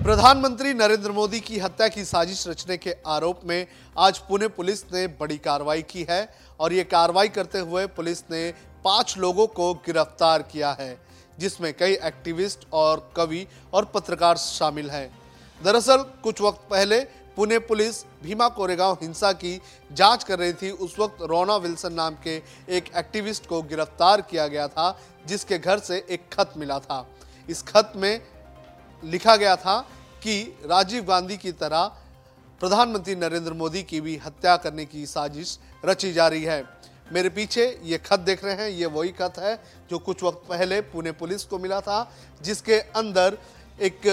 प्रधानमंत्री नरेंद्र मोदी की हत्या की साजिश रचने के आरोप में आज पुणे पुलिस ने बड़ी कार्रवाई की है और ये कार्रवाई करते हुए पुलिस ने 5 लोगों को गिरफ्तार किया है, जिसमें कई एक्टिविस्ट और कवि और पत्रकार शामिल हैं। दरअसल कुछ वक्त पहले पुणे पुलिस भीमा कोरेगांव हिंसा की जांच कर रही थी। उस वक्त रोना विल्सन नाम के एक एक्टिविस्ट को गिरफ्तार किया गया था, जिसके घर से एक खत मिला था। इस खत में लिखा गया था कि राजीव गांधी की तरह प्रधानमंत्री नरेंद्र मोदी की भी हत्या करने की साजिश रची जा रही है। मेरे पीछे ये खत देख रहे हैं, ये वही खत है जो कुछ वक्त पहले पुणे पुलिस को मिला था, जिसके अंदर एक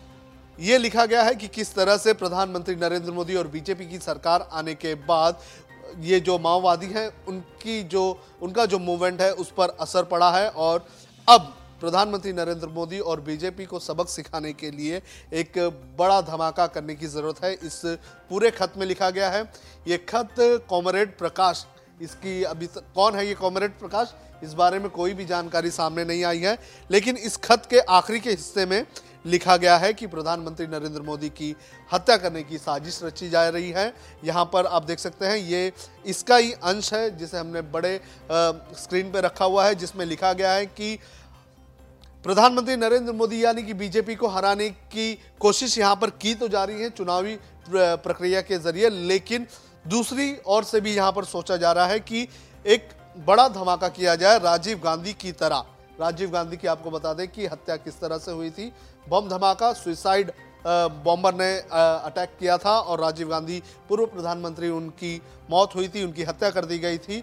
ये लिखा गया है कि किस तरह से प्रधानमंत्री नरेंद्र मोदी और बीजेपी की सरकार आने के बाद ये जो माओवादी हैं उनका जो मूवमेंट है उस पर असर पड़ा है और अब प्रधानमंत्री नरेंद्र मोदी और बीजेपी को सबक सिखाने के लिए एक बड़ा धमाका करने की जरूरत है। इस पूरे खत में लिखा गया है। ये खत कॉमरेड प्रकाश, इसकी अभी तक कौन है ये कॉमरेड प्रकाश, इस बारे में कोई भी जानकारी सामने नहीं आई है, लेकिन इस खत के आखिरी के हिस्से में लिखा गया है कि प्रधानमंत्री नरेंद्र मोदी की हत्या करने की साजिश रची जा रही है। यहाँ पर आप देख सकते हैं ये इसका ही अंश है जिसे हमने बड़े स्क्रीन पे रखा हुआ है, जिसमें लिखा गया है कि प्रधानमंत्री नरेंद्र मोदी यानी कि बीजेपी को हराने की कोशिश यहां पर की तो जा रही है चुनावी प्रक्रिया के जरिए, लेकिन दूसरी ओर से भी यहां पर सोचा जा रहा है कि एक बड़ा धमाका किया जाए राजीव गांधी की तरह। राजीव गांधी की आपको बता दें कि हत्या किस तरह से हुई थी। बम धमाका, सुसाइड बॉम्बर ने अटैक किया था और राजीव गांधी पूर्व प्रधानमंत्री, उनकी मौत हुई थी, उनकी हत्या कर दी गई थी।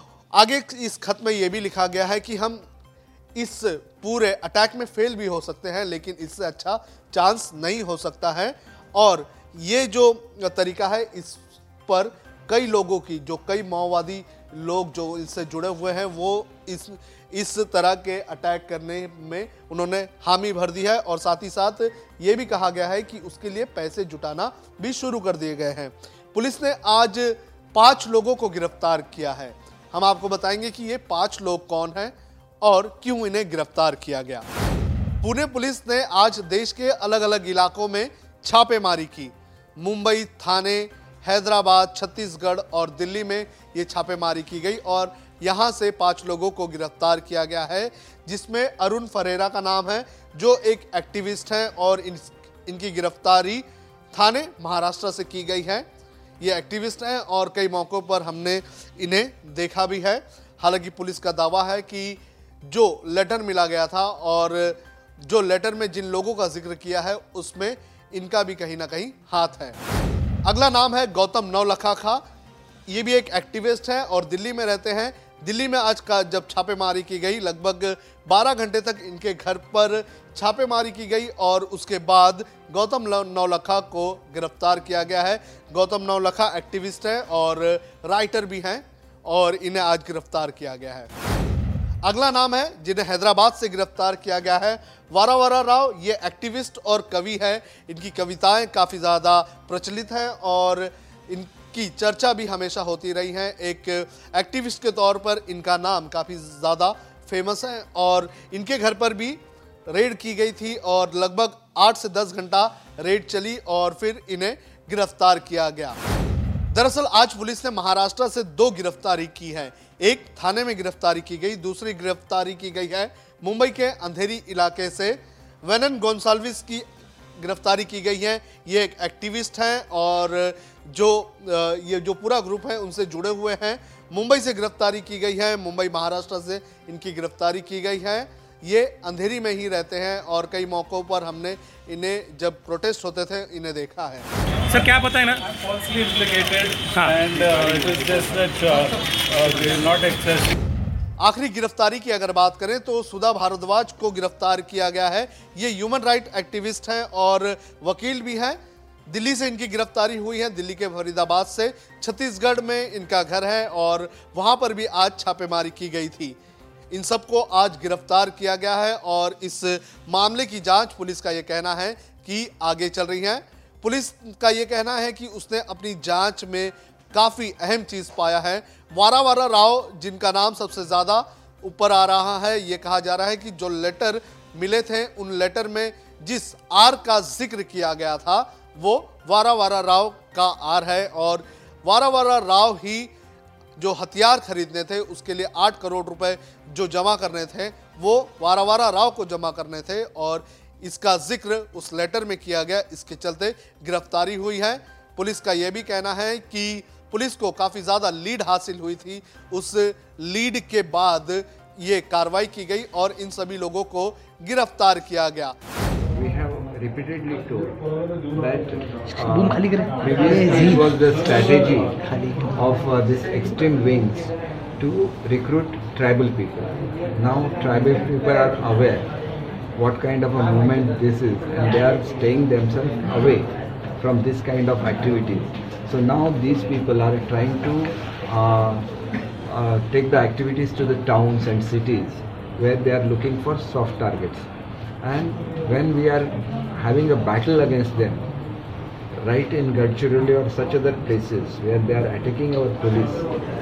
आगे इस खत में यह भी लिखा गया है कि हम इस पूरे अटैक में फेल भी हो सकते हैं, लेकिन इससे अच्छा चांस नहीं हो सकता है। और ये जो तरीका है इस पर कई लोगों की, जो कई माओवादी लोग जो इससे जुड़े हुए हैं, वो इस तरह के अटैक करने में उन्होंने हामी भर दी है और साथ ही साथ ये भी कहा गया है कि उसके लिए पैसे जुटाना भी शुरू कर दिए गए हैं। पुलिस ने आज 5 लोगों को गिरफ्तार किया है। हम आपको बताएंगे कि ये 5 लोग कौन हैं और क्यों इन्हें गिरफ्तार किया गया। पुणे पुलिस ने आज देश के अलग अलग इलाकों में छापेमारी की। मुंबई, थाने, हैदराबाद, छत्तीसगढ़ और दिल्ली में ये छापेमारी की गई और यहां से 5 लोगों को गिरफ्तार किया गया है, जिसमें अरुण फरेरा का नाम है, जो एक एक्टिविस्ट हैं और इनकी गिरफ्तारी थाने महाराष्ट्र से की गई है। ये एक्टिविस्ट हैं और कई मौक़ों पर हमने इन्हें देखा भी है। हालांकि पुलिस का दावा है कि जो लेटर मिला गया था और जो लेटर में जिन लोगों का जिक्र किया है उसमें इनका भी कहीं ना कहीं हाथ है। अगला नाम है गौतम नवलखा का। ये भी एक एक्टिविस्ट है और दिल्ली में रहते हैं। दिल्ली में आज का जब छापेमारी की गई, लगभग 12 घंटे तक इनके घर पर छापेमारी की गई और उसके बाद गौतम नवलखा को गिरफ्तार किया गया है। गौतम नवलखा एक्टिविस्ट है और राइटर भी हैं और इन्हें आज गिरफ्तार किया गया है। अगला नाम है जिन्हें हैदराबाद से गिरफ्तार किया गया है, वारावारा राव। ये एक्टिविस्ट और कवि है। इनकी कविताएं काफ़ी ज़्यादा प्रचलित हैं और इनकी चर्चा भी हमेशा होती रही है। एक एक्टिविस्ट के तौर पर इनका नाम काफ़ी ज़्यादा फेमस है और इनके घर पर भी रेड की गई थी और लगभग 8 से 10 घंटा रेड चली और फिर इन्हें गिरफ्तार किया गया। दरअसल आज पुलिस ने महाराष्ट्र से 2 गिरफ्तारी की है। एक थाने में गिरफ्तारी की गई, दूसरी गिरफ्तारी की गई है मुंबई के अंधेरी इलाके से। वेनन गोंसाल्विस की गिरफ्तारी की गई है। ये एक एक्टिविस्ट हैं और ये जो पूरा ग्रुप है उनसे जुड़े हुए हैं। मुंबई से गिरफ्तारी की गई है, मुंबई महाराष्ट्र से इनकी गिरफ्तारी की गई है। ये अंधेरी में ही रहते हैं और कई मौक़ों पर हमने इन्हें जब प्रोटेस्ट होते थे इन्हें देखा है। सर क्या पता है ना, falsely implicated and it is just that they are not accessed. आखिरी गिरफ्तारी की अगर बात करें तो सुधा भारद्वाज को गिरफ्तार किया गया है। ये ह्यूमन राइट एक्टिविस्ट हैं और वकील भी हैं। दिल्ली से इनकी गिरफ्तारी हुई है, दिल्ली के फरीदाबाद से। छत्तीसगढ़ में इनका घर है और वहां पर भी आज छापेमारी की गई थी। इन सबको आज गिरफ्तार किया गया है और इस मामले की जांच पुलिस का ये कहना है कि आगे चल रही है। पुलिस का ये कहना है कि उसने अपनी जांच में काफ़ी अहम चीज़ पाया है। वारावारा राव, जिनका नाम सबसे ज़्यादा ऊपर आ रहा है। ये कहा जा रहा है कि जो लेटर मिले थे उन लेटर में जिस आर का जिक्र किया गया था वो वारा राव का आर है और वारा राव ही जो हथियार खरीदने थे उसके लिए 8 करोड़ रुपए जो जमा करने थे वो वारा राव को जमा करने थे और इसका जिक्र उस लेटर में किया गया। इसके चलते गिरफ्तारी हुई है। पुलिस का यह भी कहना है कि पुलिस को काफी ज्यादा लीड हासिल हुई थी, उस लीड के बाद ये कार्रवाई की गई और इन सभी लोगों को गिरफ्तार किया गया। Repeatedly told that previously it was the strategy of this extreme wings to recruit tribal people. Now tribal people are aware what kind of a movement this is and they are staying themselves away from this kind of activities. So now these people are trying to take the activities to the towns and cities where they are looking for soft targets. And when we are having a battle against them, right in Gadchiroli or such other places where they are attacking our police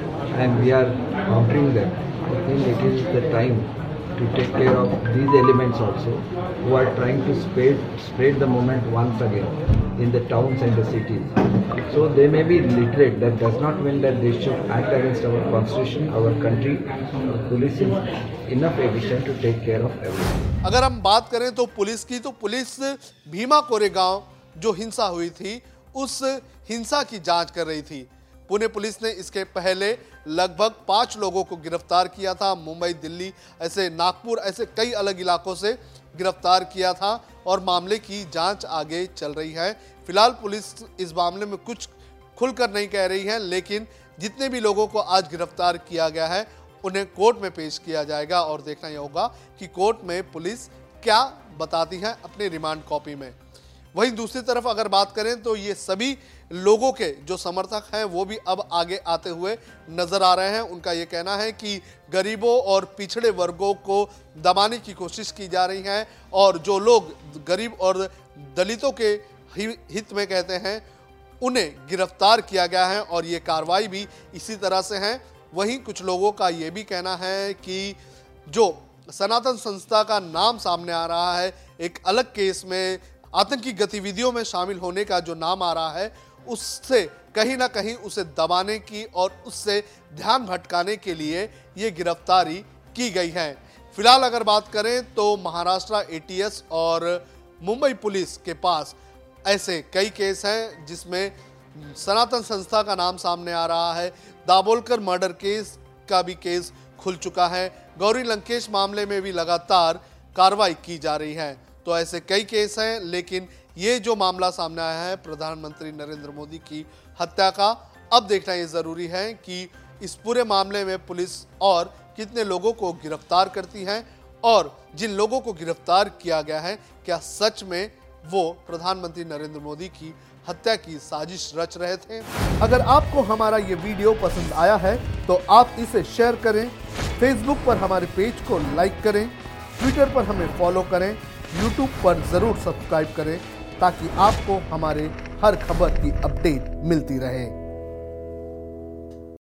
and we are countering them, I think it is the time to take care of these elements also who are trying to spread the movement once again in the towns and the cities. So they may be literate, that does not mean that they should act against our constitution, our country. Police is enough efficient to take care of everything. अगर हम बात करें तो police की, तो police Bhima Koregaon जो हिंसा हुई थी उस हिंसा की जांच कर रही थी। पुणे पुलिस ने इसके पहले लगभग 5 लोगों को गिरफ्तार किया था। मुंबई, दिल्ली, ऐसे नागपुर, ऐसे कई अलग इलाकों से गिरफ्तार किया था और मामले की जांच आगे चल रही है। फिलहाल पुलिस इस मामले में कुछ खुलकर नहीं कह रही है, लेकिन जितने भी लोगों को आज गिरफ्तार किया गया है उन्हें कोर्ट में पेश किया जाएगा और देखना यह होगा कि कोर्ट में पुलिस क्या बताती है अपने रिमांड कॉपी में। वहीं दूसरी तरफ अगर बात करें तो ये सभी लोगों के जो समर्थक हैं वो भी अब आगे आते हुए नजर आ रहे हैं। उनका ये कहना है कि गरीबों और पिछड़े वर्गों को दबाने की कोशिश की जा रही है और जो लोग गरीब और दलितों के हित में कहते हैं उन्हें गिरफ्तार किया गया है और ये कार्रवाई भी इसी तरह से है। वहीं कुछ लोगों का ये भी कहना है कि जो सनातन संस्था का नाम सामने आ रहा है, एक अलग केस में आतंकी गतिविधियों में शामिल होने का जो नाम आ रहा है, उससे कहीं ना कहीं उसे दबाने की और उससे ध्यान भटकाने के लिए ये गिरफ्तारी की गई है। फिलहाल अगर बात करें तो महाराष्ट्र एटीएस और मुंबई पुलिस के पास ऐसे कई केस हैं जिसमें सनातन संस्था का नाम सामने आ रहा है। दाभोलकर मर्डर केस का भी केस खुल चुका है। गौरी लंकेश मामले में भी लगातार कार्रवाई की जा रही है। तो ऐसे कई केस हैं, लेकिन ये जो मामला सामने आया है प्रधानमंत्री नरेंद्र मोदी की हत्या का, अब देखना ये जरूरी है कि इस पूरे मामले में पुलिस और कितने लोगों को गिरफ्तार करती है और जिन लोगों को गिरफ्तार किया गया है क्या सच में वो प्रधानमंत्री नरेंद्र मोदी की हत्या की साजिश रच रहे थे। अगर आपको हमारा ये वीडियो पसंद आया है तो आप इसे शेयर करें, फेसबुक पर हमारे पेज को लाइक करें, ट्विटर पर हमें फॉलो करें, यूट्यूब पर जरूर सब्सक्राइब करें ताकि आपको हमारे हर खबर की अपडेट मिलती रहे।